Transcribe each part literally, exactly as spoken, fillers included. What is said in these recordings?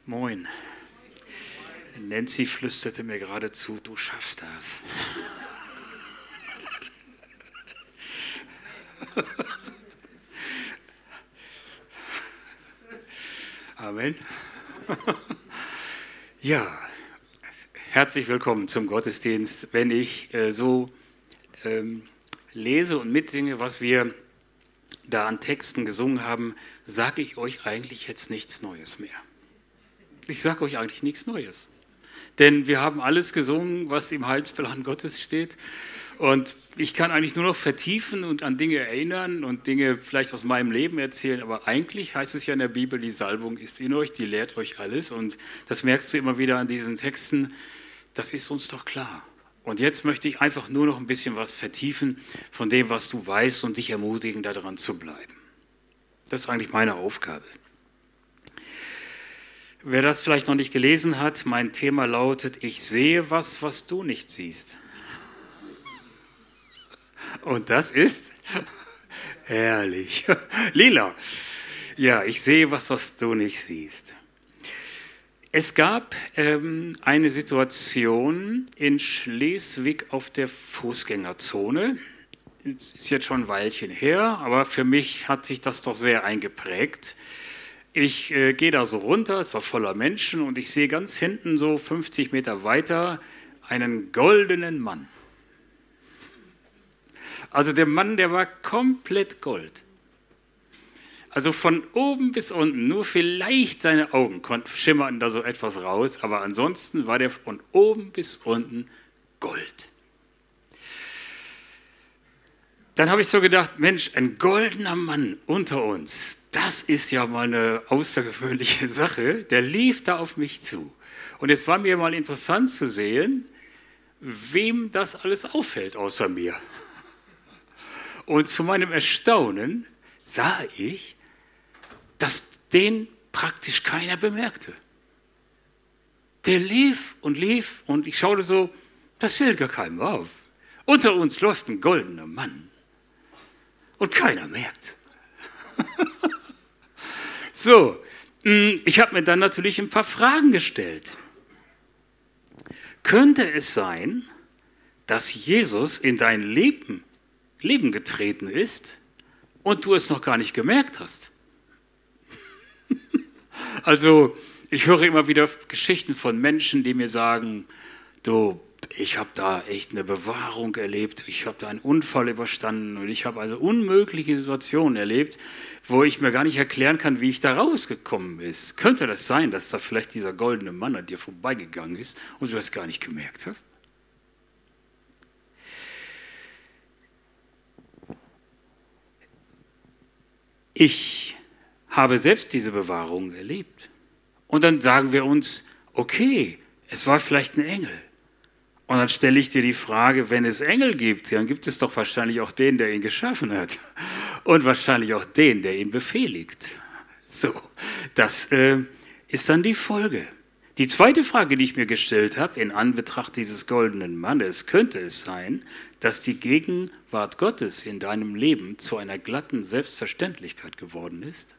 Moin. Nancy flüsterte mir gerade zu, du schaffst das. Amen. Ja, herzlich willkommen zum Gottesdienst. Wenn ich äh, so ähm, lese und mitsinge, was wir da an Texten gesungen haben, sage ich euch eigentlich jetzt nichts Neues mehr. Ich sage euch eigentlich nichts Neues. Denn wir haben alles gesungen, was im Heilsplan Gottes steht. Und ich kann eigentlich nur noch vertiefen und an Dinge erinnern und Dinge vielleicht aus meinem Leben erzählen. Aber eigentlich heißt es ja in der Bibel, die Salbung ist in euch, die lehrt euch alles. Und das merkst du immer wieder an diesen Texten. Das ist uns doch klar. Und jetzt möchte ich einfach nur noch ein bisschen was vertiefen von dem, was du weißt und dich ermutigen, daran zu bleiben. Das ist eigentlich meine Aufgabe. Wer das vielleicht noch nicht gelesen hat, mein Thema lautet, ich sehe was, was du nicht siehst. Und das ist herrlich. Lila. Ja, ich sehe was, was du nicht siehst. Es gab ähm, eine Situation in Schleswig auf der Fußgängerzone. Das ist jetzt schon ein Weilchen her, aber für mich hat sich das doch sehr eingeprägt. Ich äh, gehe da so runter, es war voller Menschen und ich sehe ganz hinten so fünfzig Meter weiter einen goldenen Mann. Also der Mann, der war komplett Gold. Also von oben bis unten, nur vielleicht seine Augen konnten schimmern da so etwas raus, aber ansonsten war der von oben bis unten Gold. Dann habe ich so gedacht, Mensch, ein goldener Mann unter uns, das ist ja mal eine außergewöhnliche Sache. Der lief da auf mich zu. Und jetzt war mir mal interessant zu sehen, wem das alles auffällt außer mir. Und zu meinem Erstaunen sah ich, dass den praktisch keiner bemerkte. Der lief und lief und ich schaute so, das fällt gar keinem auf. Unter uns läuft ein goldener Mann und keiner merkt. So, ich habe mir dann natürlich ein paar Fragen gestellt. Könnte es sein, dass Jesus in dein Leben, Leben getreten ist und du es noch gar nicht gemerkt hast? Also, ich höre immer wieder Geschichten von Menschen, die mir sagen, du, ich habe da echt eine Bewahrung erlebt, ich habe da einen Unfall überstanden und ich habe also unmögliche Situationen erlebt, wo ich mir gar nicht erklären kann, wie ich da rausgekommen bin. Könnte das sein, dass da vielleicht dieser goldene Mann an dir vorbeigegangen ist und du das gar nicht gemerkt hast? Ich habe selbst diese Bewahrung erlebt. Und dann sagen wir uns, okay, es war vielleicht ein Engel. Und dann stelle ich dir die Frage, wenn es Engel gibt, dann gibt es doch wahrscheinlich auch den, der ihn geschaffen hat. Und wahrscheinlich auch den, der ihn befehligt. So, das äh, ist dann die Folge. Die zweite Frage, die ich mir gestellt habe, in Anbetracht dieses goldenen Mannes, könnte es sein, dass die Gegenwart Gottes in deinem Leben zu einer glatten Selbstverständlichkeit geworden ist?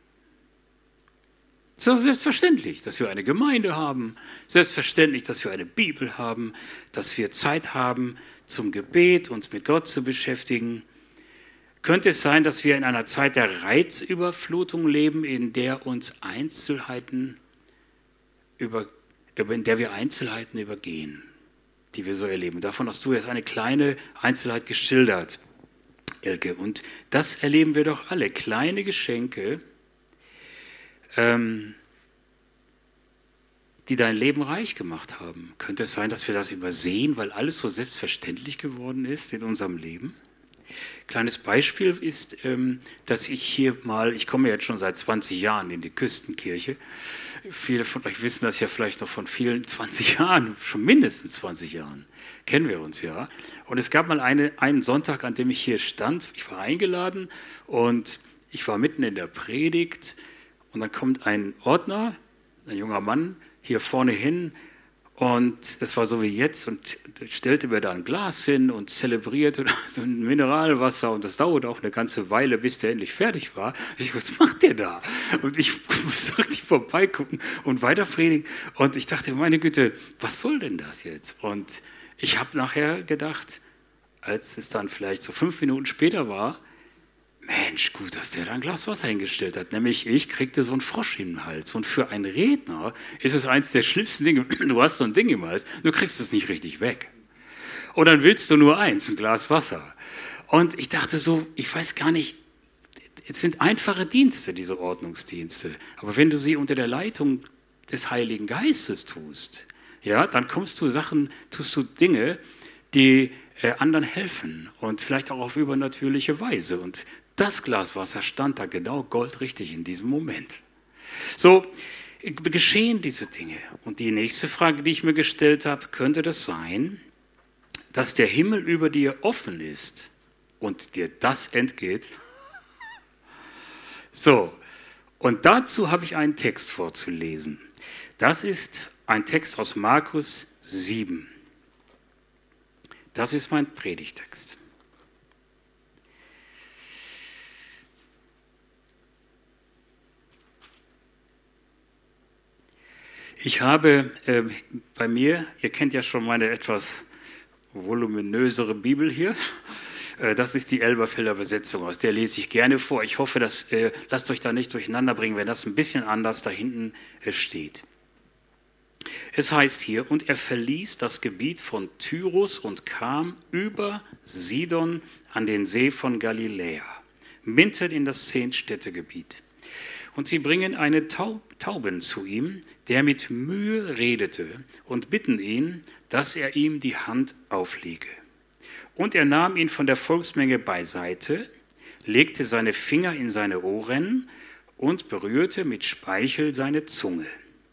Es ist doch selbstverständlich, dass wir eine Gemeinde haben, selbstverständlich, dass wir eine Bibel haben, dass wir Zeit haben zum Gebet, uns mit Gott zu beschäftigen. Könnte es sein, dass wir in einer Zeit der Reizüberflutung leben, in der uns Einzelheiten über, in der wir Einzelheiten übergehen, die wir so erleben? Davon hast du jetzt eine kleine Einzelheit geschildert, Elke. Und das erleben wir doch alle. Kleine Geschenke, ähm, die dein Leben reich gemacht haben. Könnte es sein, dass wir das übersehen, weil alles so selbstverständlich geworden ist in unserem Leben? Kleines Beispiel ist, ähm, dass ich hier mal, ich komme jetzt schon seit zwanzig Jahren in die Küstenkirche. Viele von euch wissen das ja vielleicht noch von vielen zwanzig Jahren, schon mindestens zwanzig Jahren. Kennen wir uns ja. Und es gab mal eine, einen Sonntag, an dem ich hier stand. Ich war eingeladen und ich war mitten in der Predigt. Und dann kommt ein Ordner, ein junger Mann, hier vorne hin Und es war so wie jetzt und stellte mir da ein Glas hin und zelebrierte so ein Mineralwasser und das dauerte auch eine ganze Weile, bis der endlich fertig war. Ich, was macht der da? Und ich musste nicht vorbeigucken und weiter predigen. Und ich dachte, meine Güte, was soll denn das jetzt? Und ich habe nachher gedacht, als es dann vielleicht so fünf Minuten später war, Mensch, gut, dass der da ein Glas Wasser hingestellt hat. Nämlich ich kriegte so einen Frosch im Hals. Und für einen Redner ist es eins der schlimmsten Dinge. Du hast so ein Ding im Hals, du kriegst es nicht richtig weg. Und dann willst du nur eins, ein Glas Wasser. Und ich dachte so, ich weiß gar nicht, es sind einfache Dienste, diese Ordnungsdienste. Aber wenn du sie unter der Leitung des Heiligen Geistes tust, ja, dann kommst du Sachen, tust du Dinge, die äh, anderen helfen und vielleicht auch auf übernatürliche Weise. Und das Glas Wasser stand da genau goldrichtig in diesem Moment. So geschehen diese Dinge. Und die nächste Frage, die ich mir gestellt habe, könnte das sein, dass der Himmel über dir offen ist und dir das entgeht? So, und dazu habe ich einen Text vorzulesen. Das ist ein Text aus Markus sieben. Das ist mein Predigtext. Ich habe äh, bei mir, ihr kennt ja schon meine etwas voluminösere Bibel hier, äh, das ist die Elberfelder Übersetzung, aus der lese ich gerne vor. Ich hoffe, dass, äh, lasst euch da nicht durcheinander bringen, wenn das ein bisschen anders da hinten äh, steht. Es heißt hier, und er verließ das Gebiet von Tyrus und kam über Sidon an den See von Galiläa, mitten in das Zehn-Städte-Gebiet. Und sie bringen einen Tauben zu ihm, der mit Mühe redete, und bitten ihn, dass er ihm die Hand auflege. Und er nahm ihn von der Volksmenge beiseite, legte seine Finger in seine Ohren und berührte mit Speichel seine Zunge.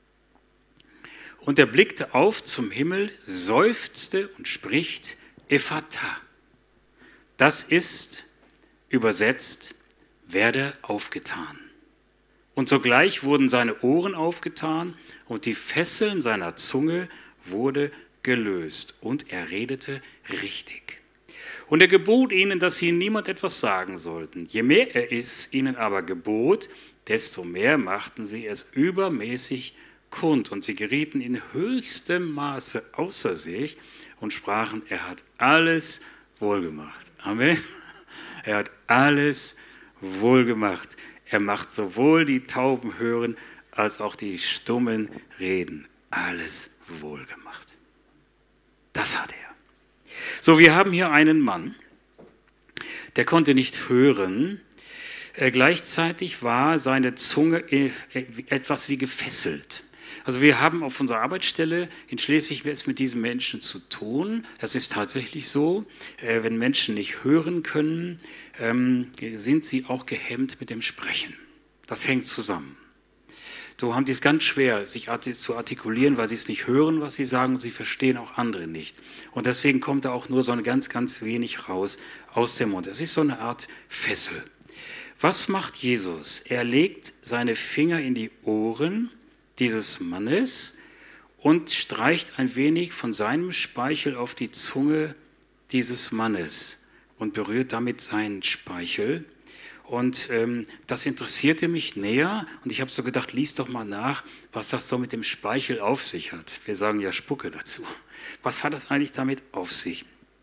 Und er blickte auf zum Himmel, seufzte und spricht, Ephata. Das ist, übersetzt, werde aufgetan. Und sogleich wurden seine Ohren aufgetan und die Fesseln seiner Zunge wurde gelöst. Und er redete richtig. Und er gebot ihnen, dass sie niemand etwas sagen sollten. Je mehr er es ihnen aber gebot, desto mehr machten sie es übermäßig kund. Und sie gerieten in höchstem Maße außer sich und sprachen, er hat alles wohlgemacht. Amen. Er hat alles wohlgemacht. Er macht sowohl die Tauben hören, als auch die Stummen reden. Alles wohlgemacht. Das hat er. So, wir haben hier einen Mann, der konnte nicht hören. Äh, gleichzeitig war seine Zunge äh, etwas wie gefesselt. Also wir haben auf unserer Arbeitsstelle in Schleswig es mit diesen Menschen zu tun. Das ist tatsächlich so. Äh, wenn Menschen nicht hören können, ähm, sind sie auch gehemmt mit dem Sprechen. Das hängt zusammen. So haben die es ganz schwer, sich zu artikulieren, weil sie es nicht hören, was sie sagen, und sie verstehen auch andere nicht. Und deswegen kommt da auch nur so ein ganz, ganz wenig raus aus dem Mund. Es ist so eine Art Fessel. Was macht Jesus? Er legt seine Finger in die Ohren dieses Mannes und streicht ein wenig von seinem Speichel auf die Zunge dieses Mannes und berührt damit seinen Speichel. Und ähm, das interessierte mich näher und ich habe so gedacht, lies doch mal nach, was das so mit dem Speichel auf sich hat. Wir sagen ja Spucke dazu. Was hat das eigentlich damit auf sich?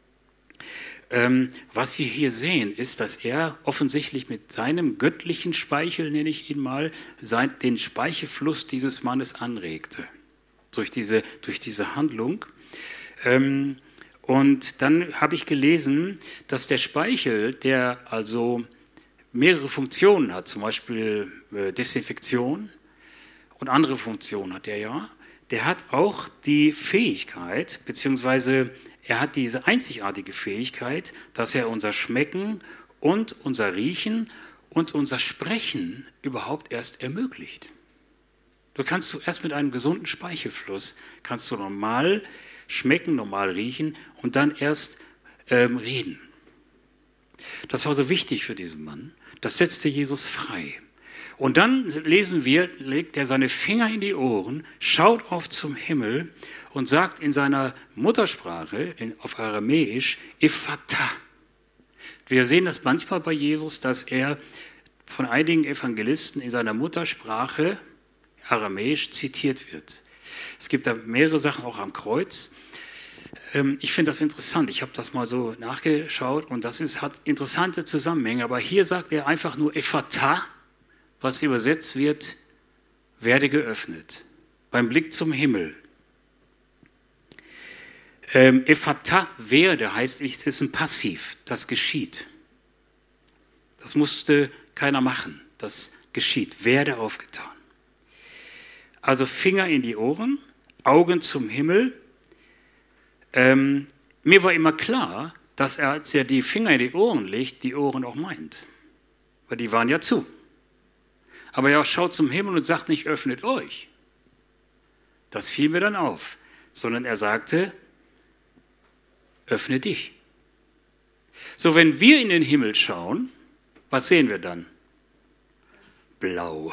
Ähm, was wir hier sehen, ist, dass er offensichtlich mit seinem göttlichen Speichel, nenne ich ihn mal, sein, den Speichelfluss dieses Mannes anregte. Durch diese, durch diese Handlung. Ähm, und dann habe ich gelesen, dass der Speichel, der also mehrere Funktionen hat, zum Beispiel äh, Desinfektion und andere Funktionen hat er ja, der hat auch die Fähigkeit, beziehungsweise er hat diese einzigartige Fähigkeit, dass er unser Schmecken und unser Riechen und unser Sprechen überhaupt erst ermöglicht. Du kannst du erst mit einem gesunden Speichelfluss, kannst du normal schmecken, normal riechen und dann erst ähm, reden. Das war so wichtig für diesen Mann. Das setzte Jesus frei. Und dann lesen wir, legt er seine Finger in die Ohren, schaut auf zum Himmel und sagt in seiner Muttersprache, in, auf Aramäisch, Ephata. Wir sehen das manchmal bei Jesus, dass er von einigen Evangelisten in seiner Muttersprache Aramäisch zitiert wird. Es gibt da mehrere Sachen auch am Kreuz. Ich finde das interessant. Ich habe das mal so nachgeschaut und das ist, hat interessante Zusammenhänge. Aber hier sagt er einfach nur Ephata, was übersetzt wird, werde geöffnet. Beim Blick zum Himmel. Ähm, Ephata, werde, heißt, es ist ein Passiv. Das geschieht. Das musste keiner machen. Das geschieht. Werde aufgetan. Also Finger in die Ohren, Augen zum Himmel. Ähm, mir war immer klar, dass er, als er die Finger in die Ohren legt, die Ohren auch meint. Weil die waren ja zu. Aber er schaut zum Himmel und sagt nicht, öffnet euch. Das fiel mir dann auf. Sondern er sagte, öffne dich. So, wenn wir in den Himmel schauen, was sehen wir dann? Blau.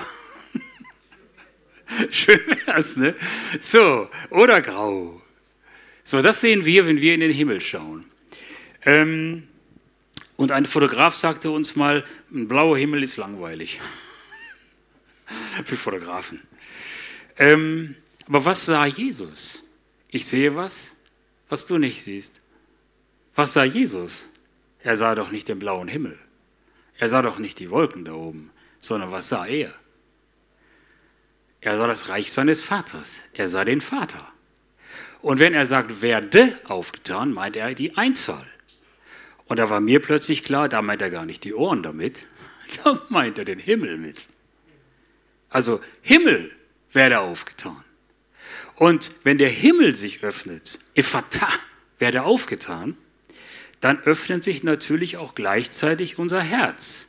Schön wär's, ne? So, oder grau. So, das sehen wir, wenn wir in den Himmel schauen. Ähm, und ein Fotograf sagte uns mal, ein blauer Himmel ist langweilig. Für Fotografen. Ähm, aber was sah Jesus? Ich sehe was, was du nicht siehst. Was sah Jesus? Er sah doch nicht den blauen Himmel. Er sah doch nicht die Wolken da oben, sondern was sah er? Er sah das Reich seines Vaters. Er sah den Vater. Und wenn er sagt, werde aufgetan, meint er die Einzahl. Und da war mir plötzlich klar, da meint er gar nicht die Ohren damit, da meint er den Himmel mit. Also Himmel werde aufgetan. Und wenn der Himmel sich öffnet, Ephata werde aufgetan, dann öffnet sich natürlich auch gleichzeitig unser Herz.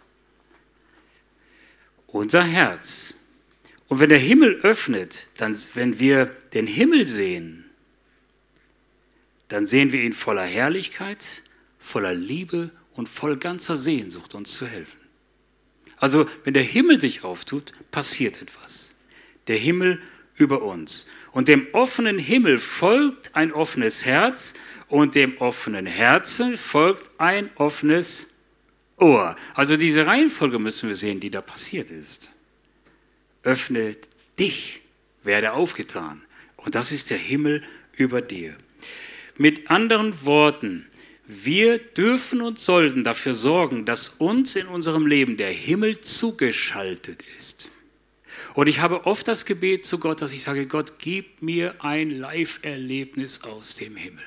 Unser Herz. Und wenn der Himmel öffnet, dann, wenn wir den Himmel sehen, dann sehen wir ihn voller Herrlichkeit, voller Liebe und voll ganzer Sehnsucht, uns zu helfen. Also, wenn der Himmel sich auftut, passiert etwas. Der Himmel über uns. Und dem offenen Himmel folgt ein offenes Herz und dem offenen Herzen folgt ein offenes Ohr. Also diese Reihenfolge müssen wir sehen, die da passiert ist. Öffne dich, werde aufgetan. Und das ist der Himmel über dir. Mit anderen Worten, wir dürfen und sollten dafür sorgen, dass uns in unserem Leben der Himmel zugeschaltet ist. Und ich habe oft das Gebet zu Gott, dass ich sage, Gott, gib mir ein Live-Erlebnis aus dem Himmel.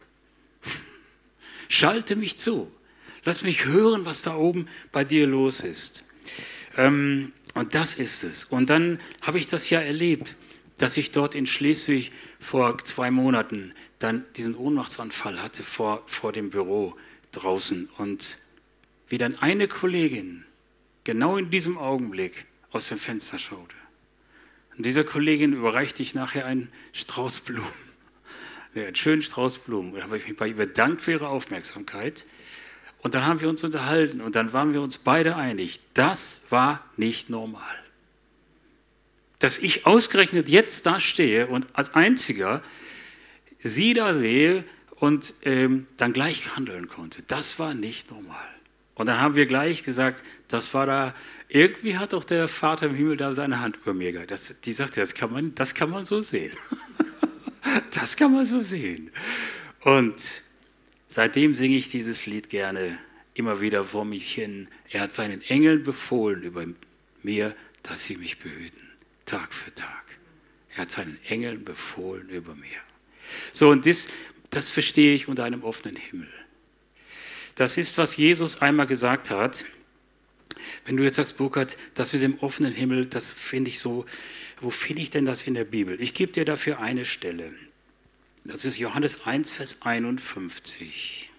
Schalte mich zu. Lass mich hören, was da oben bei dir los ist. Ähm, Und das ist es. Und dann habe ich das ja erlebt, dass ich dort in Schleswig vor zwei Monaten dann diesen Ohnmachtsanfall hatte vor, vor dem Büro draußen. Und wie dann eine Kollegin genau in diesem Augenblick aus dem Fenster schaute. Und dieser Kollegin überreichte ich nachher einen Strauß Blumen. Einen schönen Strauß Blumen. Und da habe ich mich bei ihr bedankt für ihre Aufmerksamkeit. Und dann haben wir uns unterhalten und dann waren wir uns beide einig, das war nicht normal. Dass ich ausgerechnet jetzt da stehe und als Einziger sie da sehe und ähm, dann gleich handeln konnte, das war nicht normal. Und dann haben wir gleich gesagt, das war da, irgendwie hat doch der Vater im Himmel da seine Hand über mir gehabt. Das, die sagte, das kann man, das kann man so sehen. Das kann man so sehen. Und seitdem singe ich dieses Lied gerne immer wieder vor mich hin. Er hat seinen Engeln befohlen über mir, dass sie mich behüten, Tag für Tag. Er hat seinen Engeln befohlen über mir. So, und das, das verstehe ich unter einem offenen Himmel. Das ist, was Jesus einmal gesagt hat. Wenn du jetzt sagst, Burkhard, das mit dem offenen Himmel, das finde ich so, wo finde ich denn das in der Bibel? Ich gebe dir dafür eine Stelle. Das ist Johannes eins, Vers einundfünfzig.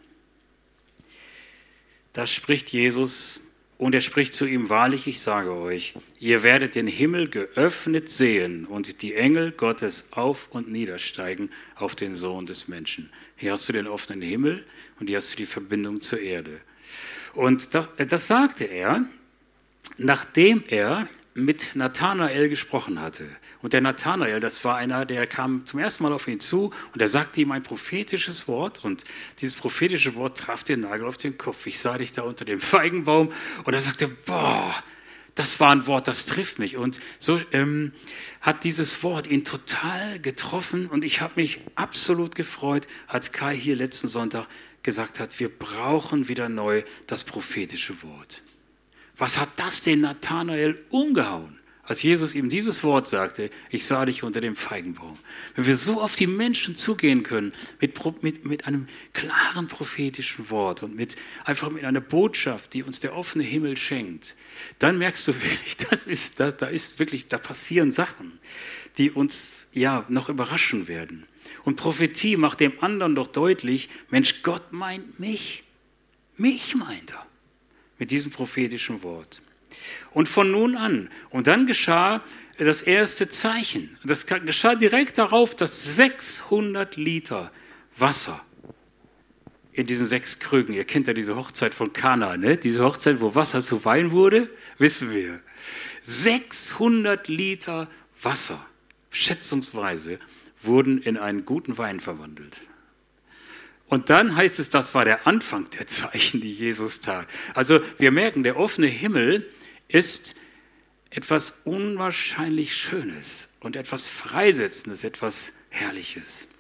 Da spricht Jesus und er spricht zu ihm, wahrlich, ich sage euch, ihr werdet den Himmel geöffnet sehen und die Engel Gottes auf und niedersteigen auf den Sohn des Menschen. Hier hast du den offenen Himmel und hier hast du die Verbindung zur Erde. Und das sagte er, nachdem er mit Nathanael gesprochen hatte. Und der Nathanael, das war einer, der kam zum ersten Mal auf ihn zu und er sagte ihm ein prophetisches Wort und dieses prophetische Wort traf den Nagel auf den Kopf. Ich sah dich da unter dem Feigenbaum und er sagte, boah, das war ein Wort, das trifft mich. Und so ähm, hat dieses Wort ihn total getroffen und ich habe mich absolut gefreut, als Kai hier letzten Sonntag gesagt hat, wir brauchen wieder neu das prophetische Wort. Was hat das den Nathanael umgehauen, als Jesus ihm dieses Wort sagte, ich sah dich unter dem Feigenbaum. Wenn wir so auf die Menschen zugehen können, mit, mit, mit einem klaren prophetischen Wort und mit, einfach mit einer Botschaft, die uns der offene Himmel schenkt, dann merkst du wirklich, das ist, da, da ist wirklich, da passieren Sachen, die uns ja noch überraschen werden. Und Prophetie macht dem anderen doch deutlich, Mensch, Gott meint mich. Mich meint er. Mit diesem prophetischen Wort. Und von nun an, und dann geschah das erste Zeichen. Das geschah direkt darauf, dass sechshundert Liter Wasser in diesen sechs Krügen, ihr kennt ja diese Hochzeit von Kana, ne? Diese Hochzeit, wo Wasser zu Wein wurde, wissen wir. sechshundert Liter Wasser, schätzungsweise, wurden in einen guten Wein verwandelt. Und dann heißt es, das war der Anfang der Zeichen, die Jesus tat. Also wir merken, der offene Himmel ist etwas unwahrscheinlich Schönes und etwas Freisetzendes, etwas Herrliches.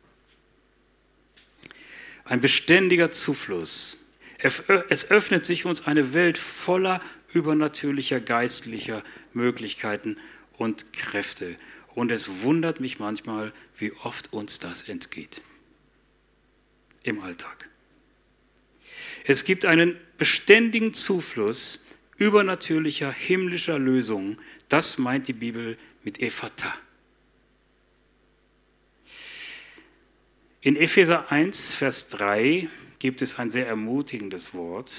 Ein beständiger Zufluss. Es öffnet sich uns eine Welt voller übernatürlicher, geistlicher Möglichkeiten und Kräfte. Und es wundert mich manchmal, wie oft uns das entgeht. Im Alltag. Es gibt einen beständigen Zufluss übernatürlicher, himmlischer Lösungen. Das meint die Bibel mit Ephata. In Epheser eins, Vers drei gibt es ein sehr ermutigendes Wort,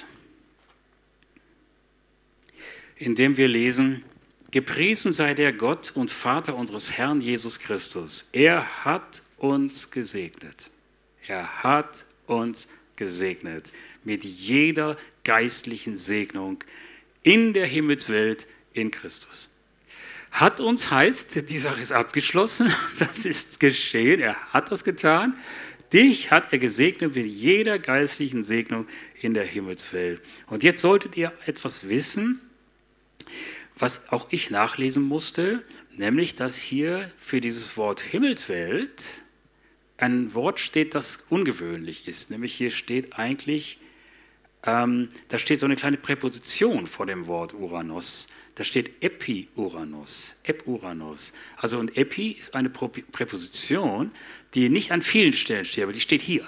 in dem wir lesen, gepriesen sei der Gott und Vater unseres Herrn Jesus Christus. Er hat uns gesegnet. Er hat uns gesegnet mit jeder geistlichen Segnung in der Himmelswelt in Christus. Hat uns heißt, die Sache ist abgeschlossen, das ist geschehen, er hat das getan. Dich hat er gesegnet mit jeder geistlichen Segnung in der Himmelswelt. Und jetzt solltet ihr etwas wissen, was auch ich nachlesen musste, nämlich, dass hier für dieses Wort Himmelswelt ein Wort steht, das ungewöhnlich ist. Nämlich hier steht eigentlich, ähm, da steht so eine kleine Präposition vor dem Wort Uranos. Da steht Epi-Uranos, Ep-Uranos. Also und Epi ist eine Präposition, die nicht an vielen Stellen steht, aber die steht hier.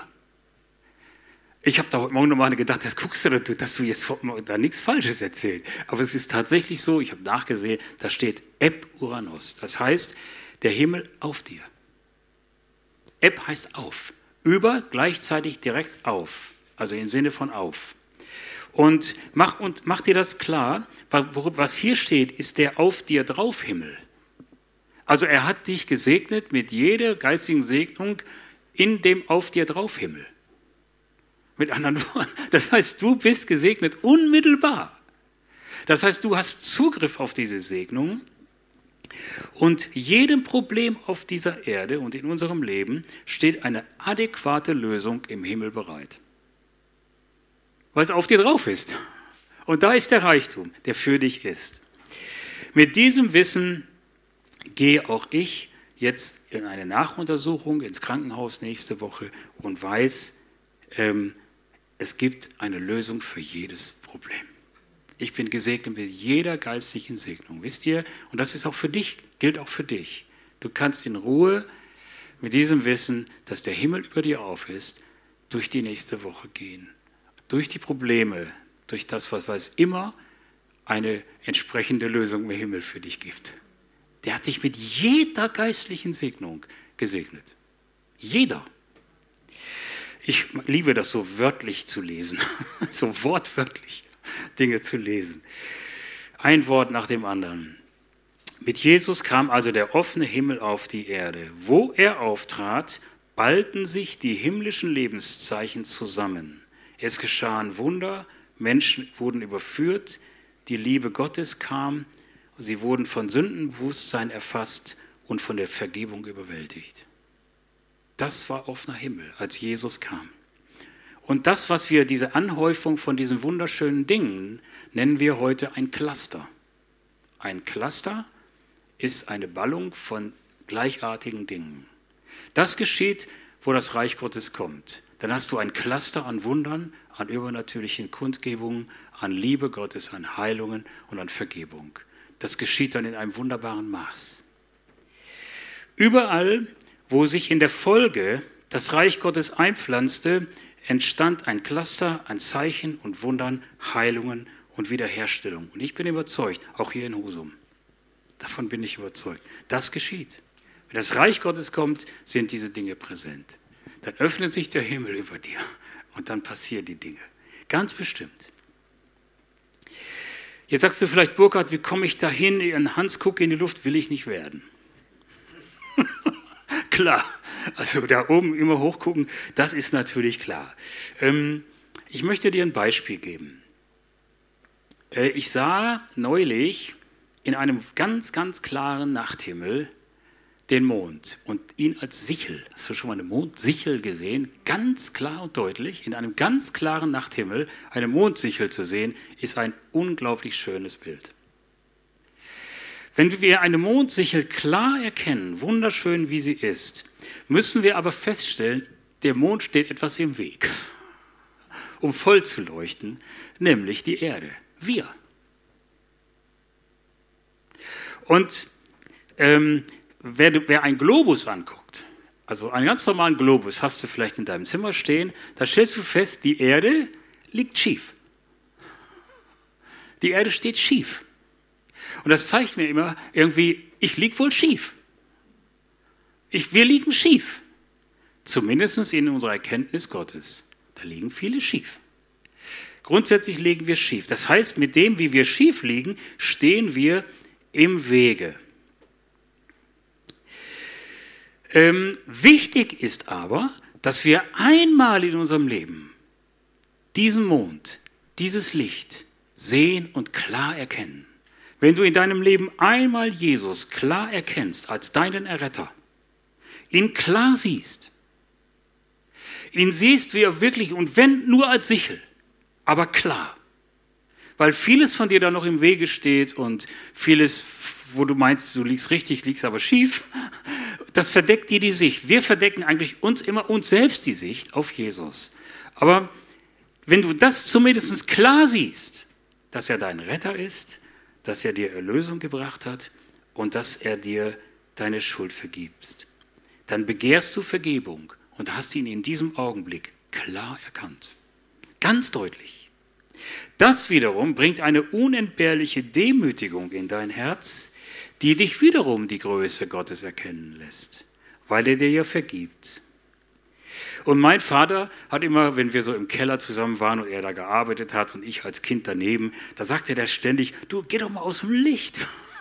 Ich habe da heute Morgen nochmal gedacht, das guckst du, dass du jetzt da nichts Falsches erzählst. Aber es ist tatsächlich so, ich habe nachgesehen, da steht Ep-Uranos. Das heißt, der Himmel auf dir. Eb heißt auf. Über gleichzeitig direkt auf. Also im Sinne von auf. Und mach, und mach dir das klar, was hier steht, ist der auf dir drauf Himmel. Also er hat dich gesegnet mit jeder geistigen Segnung in dem auf dir drauf Himmel. Mit anderen Worten, das heißt, du bist gesegnet unmittelbar. Das heißt, du hast Zugriff auf diese Segnung. Und jedem Problem auf dieser Erde und in unserem Leben steht eine adäquate Lösung im Himmel bereit. Weil es auf dir drauf ist. Und da ist der Reichtum, der für dich ist. Mit diesem Wissen gehe auch ich jetzt in eine Nachuntersuchung ins Krankenhaus nächste Woche und weiß, ähm, es gibt eine Lösung für jedes Problem. Ich bin gesegnet mit jeder geistlichen Segnung, wisst ihr? Und das ist auch für dich, gilt auch für dich. Du kannst in Ruhe mit diesem Wissen, dass der Himmel über dir auf ist, durch die nächste Woche gehen. Durch die Probleme, durch das, was es immer eine entsprechende Lösung im Himmel für dich gibt. Der hat dich mit jeder geistlichen Segnung gesegnet. Jeder. Ich liebe das so wörtlich zu lesen, so wortwörtlich Dinge zu lesen. Ein Wort nach dem anderen. Mit Jesus kam also der offene Himmel auf die Erde. Wo er auftrat, ballten sich die himmlischen Lebenszeichen zusammen. Es geschahen Wunder, Menschen wurden überführt, die Liebe Gottes kam sie wurden von Sündenbewusstsein erfasst und von der Vergebung überwältigt. Das war offener Himmel, als Jesus kam. Und das, was wir, diese Anhäufung von diesen wunderschönen Dingen, nennen wir heute ein Cluster. Ein Cluster ist eine Ballung von gleichartigen Dingen. Das geschieht, wo das Reich Gottes kommt. Dann hast du ein Cluster an Wundern, an übernatürlichen Kundgebungen, an Liebe Gottes, an Heilungen und an Vergebung. Das geschieht dann in einem wunderbaren Maß. Überall, wo sich in der Folge das Reich Gottes einpflanzte, entstand ein Cluster an Zeichen und Wundern, Heilungen und Wiederherstellung. Und ich bin überzeugt, auch hier in Husum, davon bin ich überzeugt, das geschieht. Wenn das Reich Gottes kommt, sind diese Dinge präsent. Dann öffnet sich der Himmel über dir und dann passieren die Dinge. Ganz bestimmt. Jetzt sagst du vielleicht, Burkhard, wie komme ich da hin? Hans, guck in die Luft, will ich nicht werden. Klar, also da oben immer hochgucken, das ist natürlich klar. Ähm, ich möchte dir ein Beispiel geben. Äh, ich sah neulich in einem ganz, ganz klaren Nachthimmel den Mond und ihn als Sichel. Hast du schon mal eine Mondsichel gesehen? Ganz klar und deutlich, in einem ganz klaren Nachthimmel eine Mondsichel zu sehen, ist ein unglaublich schönes Bild. Wenn wir eine Mondsichel klar erkennen, wunderschön wie sie ist, müssen wir aber feststellen, der Mond steht etwas im Weg, um voll zu leuchten, nämlich die Erde, wir. Und ähm, wer, wer einen Globus anguckt, also einen ganz normalen Globus hast du vielleicht in deinem Zimmer stehen, da stellst du fest, die Erde liegt schief. Die Erde steht schief. Und das zeigt mir immer irgendwie, ich liege wohl schief. Ich, wir liegen schief. Zumindest in unserer Erkenntnis Gottes. Da liegen viele schief. Grundsätzlich liegen wir schief. Das heißt, mit dem, wie wir schief liegen, stehen wir im Wege. Ähm, wichtig ist aber, dass wir einmal in unserem Leben diesen Mond, dieses Licht sehen und klar erkennen. Wenn du in deinem Leben einmal Jesus klar erkennst als deinen Erretter, ihn klar siehst, ihn siehst, wie er wirklich, und wenn nur als Sichel, aber klar, weil vieles von dir da noch im Wege steht und vieles, wo du meinst, du liegst richtig, liegst aber schief, das verdeckt dir die Sicht. Wir verdecken eigentlich uns immer uns selbst die Sicht auf Jesus. Aber wenn du das zumindest klar siehst, dass er dein Retter ist, dass er dir Erlösung gebracht hat und dass er dir deine Schuld vergibst, dann begehrst du Vergebung und hast ihn in diesem Augenblick klar erkannt. Ganz deutlich. Das wiederum bringt eine unentbehrliche Demütigung in dein Herz, die dich wiederum die Größe Gottes erkennen lässt, weil er dir ja vergibt. Und mein Vater hat immer, wenn wir so im Keller zusammen waren und er da gearbeitet hat und ich als Kind daneben, da sagte er ständig, du, geh doch mal aus dem Licht.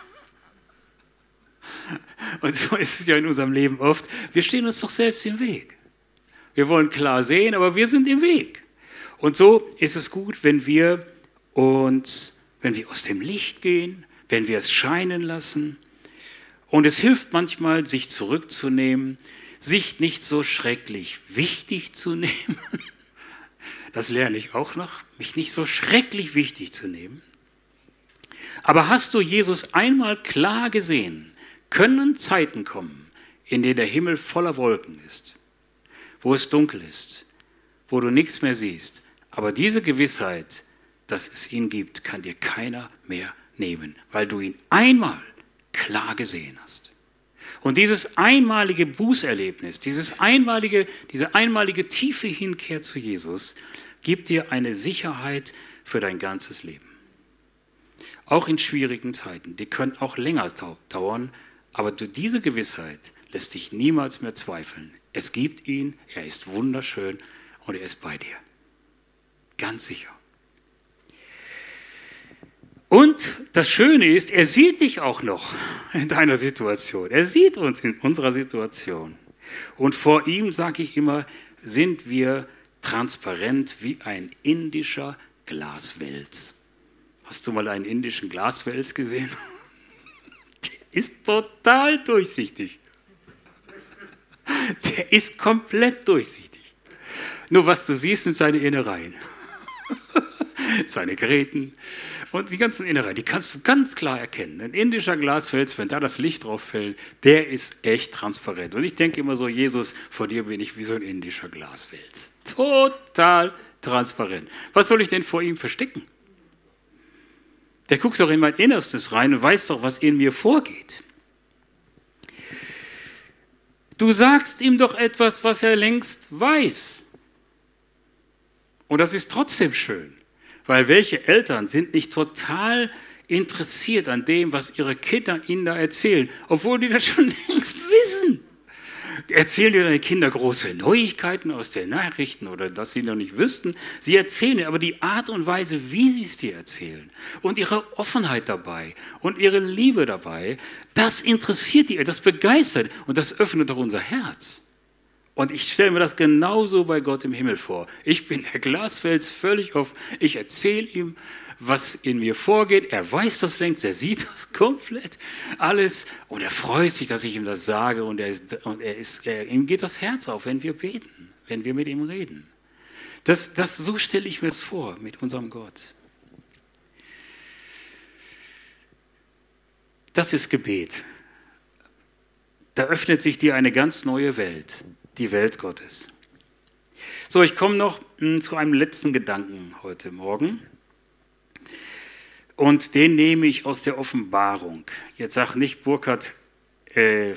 Und so ist es ja in unserem Leben oft, wir stehen uns doch selbst im Weg. Wir wollen klar sehen, aber wir sind im Weg. Und so ist es gut, wenn wir uns, wenn wir aus dem Licht gehen, wenn wir es scheinen lassen. Und es hilft manchmal, sich zurückzunehmen, sich nicht so schrecklich wichtig zu nehmen. Das lerne ich auch noch, mich nicht so schrecklich wichtig zu nehmen. Aber hast du Jesus einmal klar gesehen, können Zeiten kommen, in denen der Himmel voller Wolken ist, wo es dunkel ist, wo du nichts mehr siehst. Aber diese Gewissheit, dass es ihn gibt, kann dir keiner mehr nehmen, weil du ihn einmal klar gesehen hast. Und dieses einmalige Bußerlebnis, dieses einmalige, diese einmalige tiefe Hinkehr zu Jesus, gibt dir eine Sicherheit für dein ganzes Leben. Auch in schwierigen Zeiten, die können auch länger dauern, aber diese Gewissheit lässt dich niemals mehr zweifeln. Es gibt ihn, er ist wunderschön und er ist bei dir. Ganz sicher. Und das Schöne ist, er sieht dich auch noch in deiner Situation. Er sieht uns in unserer Situation. Und vor ihm, sage ich immer, sind wir transparent wie ein indischer Glaswels. Hast du mal einen indischen Glaswels gesehen? ist total durchsichtig. Der ist komplett durchsichtig. Nur was du siehst, sind seine Innereien. Seine Gräten und die ganzen Innereien, die kannst du ganz klar erkennen. Ein indischer Glasfels, wenn da das Licht drauf fällt, der ist echt transparent. Und ich denke immer so, Jesus, vor dir bin ich wie so ein indischer Glasfels. Total transparent. Was soll ich denn vor ihm verstecken? Der guckt doch in mein Innerstes rein und weiß doch, was in mir vorgeht. Du sagst ihm doch etwas, was er längst weiß. Und das ist trotzdem schön. Weil welche Eltern sind nicht total interessiert an dem, was ihre Kinder ihnen da erzählen, obwohl die das schon längst wissen. Erzählen dir deine Kinder große Neuigkeiten aus den Nachrichten oder dass sie noch nicht wüssten. Sie erzählen dir aber die Art und Weise, wie sie es dir erzählen und ihre Offenheit dabei und ihre Liebe dabei, das interessiert die, das begeistert und das öffnet doch unser Herz. Und ich stelle mir das genauso bei Gott im Himmel vor. Ich bin der Glasfels völlig offen. Ich erzähle ihm, was in mir vorgeht. Er weiß das längst, er sieht das komplett alles. Und er freut sich, dass ich ihm das sage. Und, er ist, und er ist, er, ihm geht das Herz auf, wenn wir beten, wenn wir mit ihm reden. Das, das, so stelle ich mir das vor mit unserem Gott. Das ist Gebet. Da öffnet sich dir eine ganz neue Welt. Die Welt Gottes. So, ich komme noch mh, zu einem letzten Gedanken heute Morgen. Und den nehme ich aus der Offenbarung. Jetzt sag nicht, Burkhard, äh,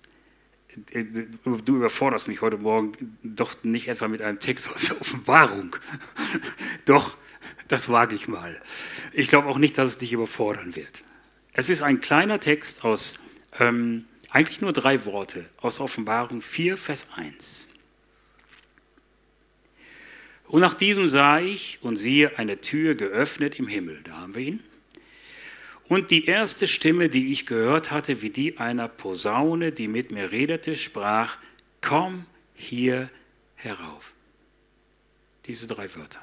du überforderst mich heute Morgen doch nicht etwa mit einem Text aus der Offenbarung. Doch, das wage ich mal. Ich glaube auch nicht, dass es dich überfordern wird. Es ist ein kleiner Text aus ähm, eigentlich nur drei Worte aus Offenbarung vier, Vers eins. Und nach diesem sah ich und siehe eine Tür geöffnet im Himmel. Da haben wir ihn. Und die erste Stimme, die ich gehört hatte, wie die einer Posaune, die mit mir redete, sprach, komm hier herauf. Diese drei Wörter.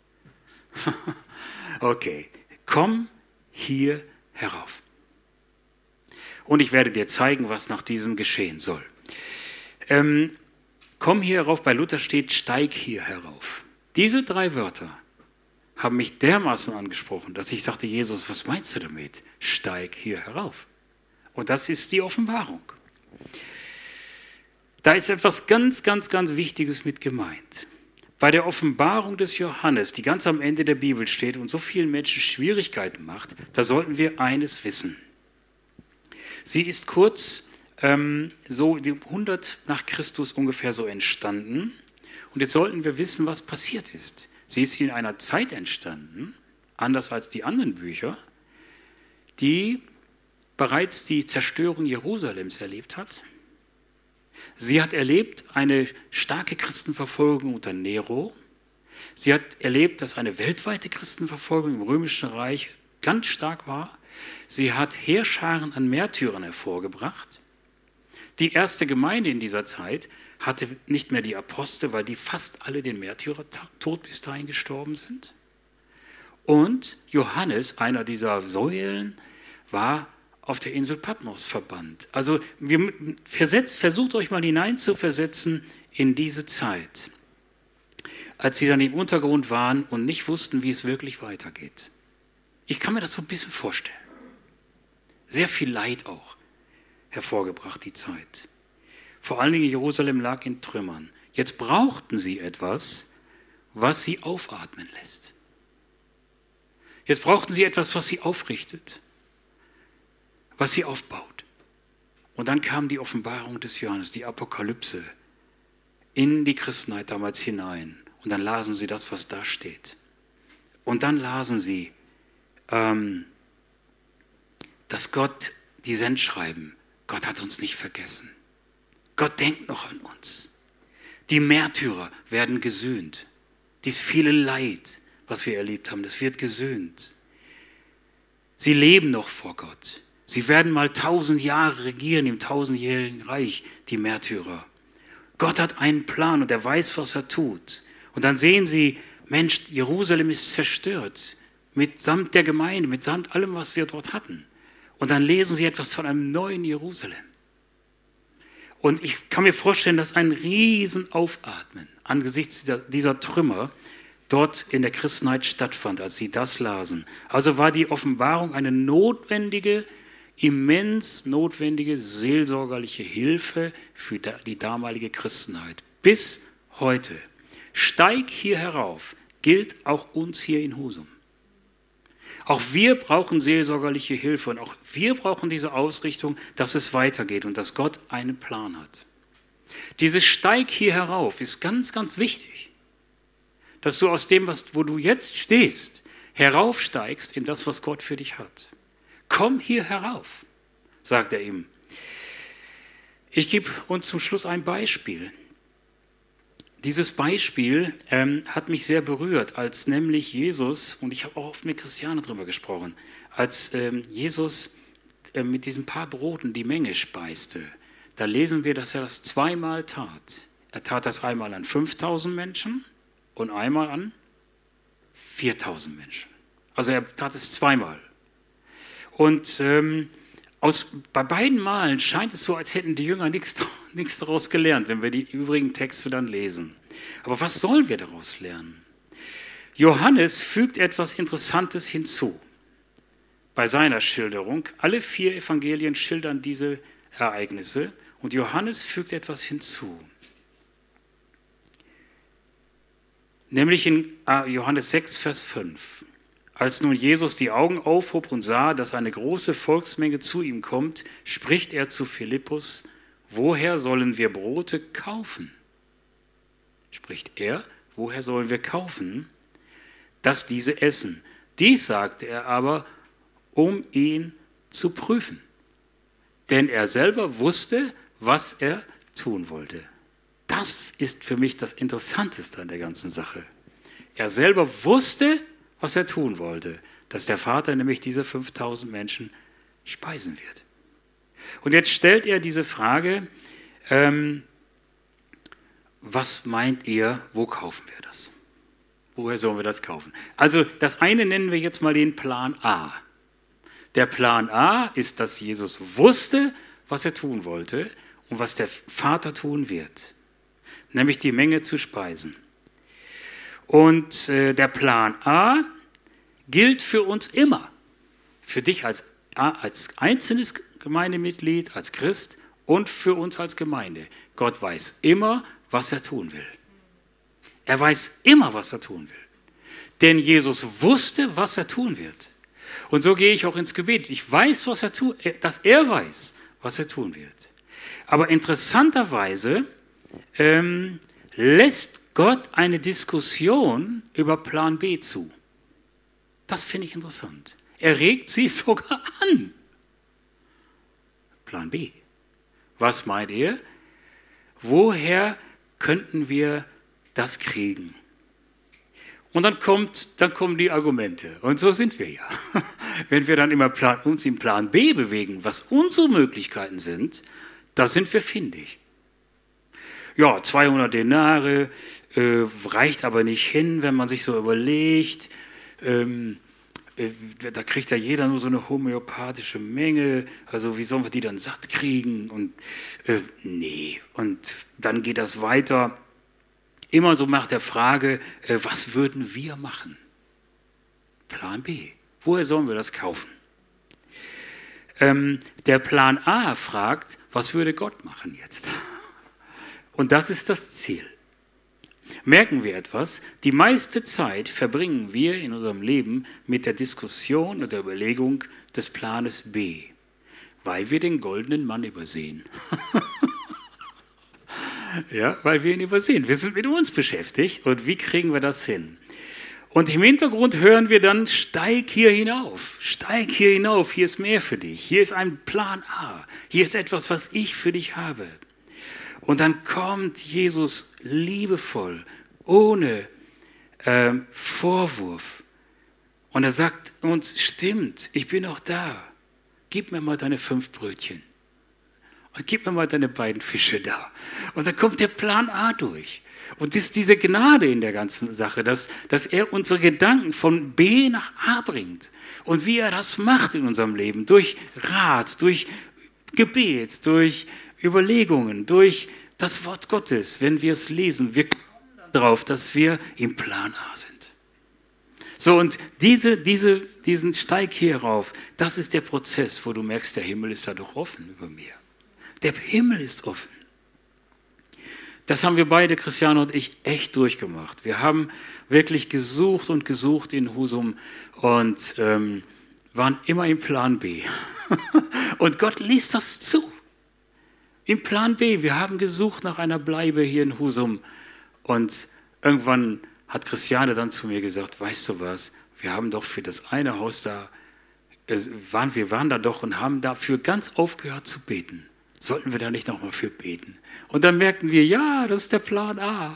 Okay, komm hier herauf. Und ich werde dir zeigen, was nach diesem geschehen soll. Ähm, komm hier herauf, bei Luther steht, steig hier herauf. Diese drei Wörter haben mich dermaßen angesprochen, dass ich sagte, Jesus, was meinst du damit? Steig hier herauf. Und das ist die Offenbarung. Da ist etwas ganz, ganz, ganz Wichtiges mit gemeint. Bei der Offenbarung des Johannes, die ganz am Ende der Bibel steht und so vielen Menschen Schwierigkeiten macht, da sollten wir eines wissen. Sie ist kurz ähm, so hundert nach Christus ungefähr so entstanden. Und jetzt sollten wir wissen, was passiert ist. Sie ist in einer Zeit entstanden, anders als die anderen Bücher, die bereits die Zerstörung Jerusalems erlebt hat. Sie hat erlebt eine starke Christenverfolgung unter Nero. Sie hat erlebt, dass eine weltweite Christenverfolgung im Römischen Reich ganz stark war. Sie hat Heerscharen an Märtyrern hervorgebracht. Die erste Gemeinde in dieser Zeit hatte nicht mehr die Apostel, weil die fast alle den Märtyrertod bis dahin gestorben sind. Und Johannes, einer dieser Säulen, war auf der Insel Patmos verbannt. Also wir, versetzt, versucht euch mal hineinzuversetzen in diese Zeit, als sie dann im Untergrund waren und nicht wussten, wie es wirklich weitergeht. Ich kann mir das so ein bisschen vorstellen. Sehr viel Leid auch hervorgebracht, die Zeit. Vor allen Dingen Jerusalem lag in Trümmern. Jetzt brauchten sie etwas, was sie aufatmen lässt. Jetzt brauchten sie etwas, was sie aufrichtet, was sie aufbaut. Und dann kam die Offenbarung des Johannes, die Apokalypse, in die Christenheit damals hinein. Und dann lasen sie das, was da steht. Und dann lasen sie, ähm, dass Gott die Sendschreiben, Gott hat uns nicht vergessen. Gott denkt noch an uns. Die Märtyrer werden gesühnt. Dies viele Leid, was wir erlebt haben, das wird gesühnt. Sie leben noch vor Gott. Sie werden mal tausend Jahre regieren im tausendjährigen Reich, die Märtyrer. Gott hat einen Plan und er weiß, was er tut. Und dann sehen sie, Mensch, Jerusalem ist zerstört, mitsamt der Gemeinde, mitsamt allem, was wir dort hatten. Und dann lesen sie etwas von einem neuen Jerusalem. Und ich kann mir vorstellen, dass ein Riesenaufatmen angesichts dieser, dieser Trümmer dort in der Christenheit stattfand, als sie das lasen. Also war die Offenbarung eine notwendige, immens notwendige seelsorgerliche Hilfe für die damalige Christenheit. Bis heute. Steig hier herauf, gilt auch uns hier in Husum. Auch wir brauchen seelsorgerliche Hilfe und auch wir brauchen diese Ausrichtung, dass es weitergeht und dass Gott einen Plan hat. Dieses Steig hier herauf ist ganz, ganz wichtig, dass du aus dem, was, wo du jetzt stehst, heraufsteigst in das, was Gott für dich hat. Komm hier herauf, sagt er ihm. Ich gebe uns zum Schluss ein Beispiel. Dieses Beispiel ähm, hat mich sehr berührt, als nämlich Jesus, und ich habe auch oft mit Christiane darüber gesprochen, als ähm, Jesus äh, mit diesen paar Broten die Menge speiste, da lesen wir, dass er das zweimal tat. Er tat das einmal an fünftausend Menschen und einmal an viertausend Menschen. Also er tat es zweimal. Und ähm, aus, bei beiden Malen scheint es so, als hätten die Jünger nichts, nichts daraus gelernt, wenn wir die übrigen Texte dann lesen. Aber was sollen wir daraus lernen? Johannes fügt etwas Interessantes hinzu bei seiner Schilderung. Alle vier Evangelien schildern diese Ereignisse und Johannes fügt etwas hinzu. Nämlich in Johannes sechs, Vers fünf. Als nun Jesus die Augen aufhob und sah, dass eine große Volksmenge zu ihm kommt, spricht er zu Philippus: Woher sollen wir Brote kaufen? Spricht er, woher sollen wir kaufen, dass diese essen? Dies sagte er aber, um ihn zu prüfen. Denn er selber wusste, was er tun wollte. Das ist für mich das Interessanteste an der ganzen Sache. Er selber wusste, was er tun wollte, dass der Vater nämlich diese fünftausend Menschen speisen wird. Und jetzt stellt er diese Frage, ähm, was meint ihr, wo kaufen wir das? Woher sollen wir das kaufen? Also das eine nennen wir jetzt mal den Plan A. Der Plan A ist, dass Jesus wusste, was er tun wollte und was der Vater tun wird, nämlich die Menge zu speisen. Und äh, der Plan A gilt für uns immer. Für dich als, als einzelnes Gemeindemitglied, als Christ und für uns als Gemeinde. Gott weiß immer, was er tun will. Er weiß immer, was er tun will. Denn Jesus wusste, was er tun wird. Und so gehe ich auch ins Gebet. Ich weiß, was er tut, dass er weiß, was er tun wird. Aber interessanterweise ähm, lässt Gott eine Diskussion über Plan B zu. Das finde ich interessant. Er regt sie sogar an. Plan B. Was meint ihr? Woher könnten wir das kriegen? Und dann, kommt, dann kommen die Argumente. Und so sind wir ja. Wenn wir dann immer Plan, uns im Plan B bewegen, was unsere Möglichkeiten sind, da sind wir findig. Ja, zweihundert Denare äh, reicht aber nicht hin, wenn man sich so überlegt. Ähm, äh, da kriegt ja jeder nur so eine homöopathische Menge. Also wie sollen wir die dann satt kriegen? Und äh, nee. Und dann geht das weiter. Immer so nach der Frage, äh, was würden wir machen? Plan B. Woher sollen wir das kaufen? Ähm, der Plan A fragt, was würde Gott machen jetzt? Und das ist das Ziel. Merken wir etwas? Die meiste Zeit verbringen wir in unserem Leben mit der Diskussion und der Überlegung des Planes B, weil wir den goldenen Mann übersehen. Ja, weil wir ihn übersehen. Wir sind mit uns beschäftigt und wie kriegen wir das hin? Und im Hintergrund hören wir dann, steig hier hinauf, steig hier hinauf, hier ist mehr für dich, hier ist ein Plan A, hier ist etwas, was ich für dich habe. Und dann kommt Jesus liebevoll, ohne äh, Vorwurf. Und er sagt uns, stimmt, ich bin auch da. Gib mir mal deine fünf Brötchen. Und gib mir mal deine beiden Fische da. Und dann kommt der Plan A durch. Und das ist diese Gnade in der ganzen Sache, dass, dass er unsere Gedanken von B nach A bringt. Und wie er das macht in unserem Leben, durch Rat, durch Gebet, durch Überlegungen, durch das Wort Gottes, wenn wir es lesen. Wir kommen darauf, dass wir im Plan A sind. So, und diese, diese, diesen Steig hier rauf, das ist der Prozess, wo du merkst, der Himmel ist da doch offen über mir. Der Himmel ist offen. Das haben wir beide, Christiane und ich, echt durchgemacht. Wir haben wirklich gesucht und gesucht in Husum und ähm, waren immer im Plan B. Und Gott ließ das zu. Im Plan B. Wir haben gesucht nach einer Bleibe hier in Husum. Und irgendwann hat Christiane dann zu mir gesagt, weißt du was, wir haben doch für das eine Haus da, äh, waren, wir waren da doch und haben dafür ganz aufgehört zu beten. Sollten wir da nicht nochmal für beten? Und dann merkten wir, ja, das ist der Plan A.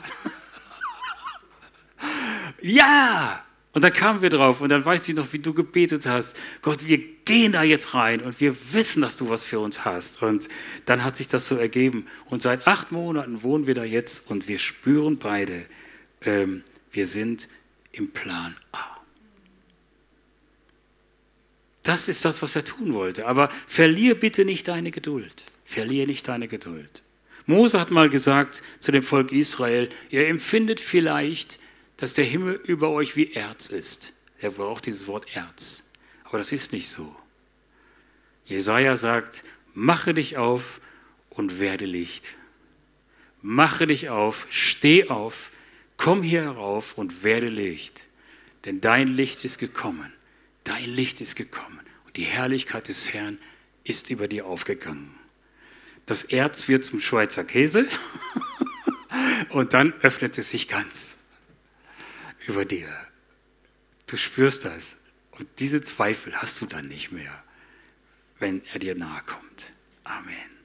Ja! Und dann kamen wir drauf und dann weiß ich noch, wie du gebetet hast. Gott, wir gehen da jetzt rein und wir wissen, dass du was für uns hast. Und dann hat sich das so ergeben. Und seit acht Monaten wohnen wir da jetzt und wir spüren beide, ähm, wir sind im Plan A. Das ist das, was er tun wollte. Aber verlier bitte nicht deine Geduld. Verlier nicht deine Geduld. Mose hat mal gesagt zu dem Volk Israel, ihr empfindet vielleicht, dass der Himmel über euch wie Erz ist. Er braucht dieses Wort Erz. Aber das ist nicht so. Jesaja sagt, mache dich auf und werde Licht. Mache dich auf, steh auf, komm hier herauf und werde Licht. Denn dein Licht ist gekommen. Dein Licht ist gekommen. Und die Herrlichkeit des Herrn ist über dir aufgegangen. Das Erz wird zum Schweizer Käse und dann öffnet es sich ganz über dir. Du spürst das. Und diese Zweifel hast du dann nicht mehr, wenn er dir nahe kommt. Amen.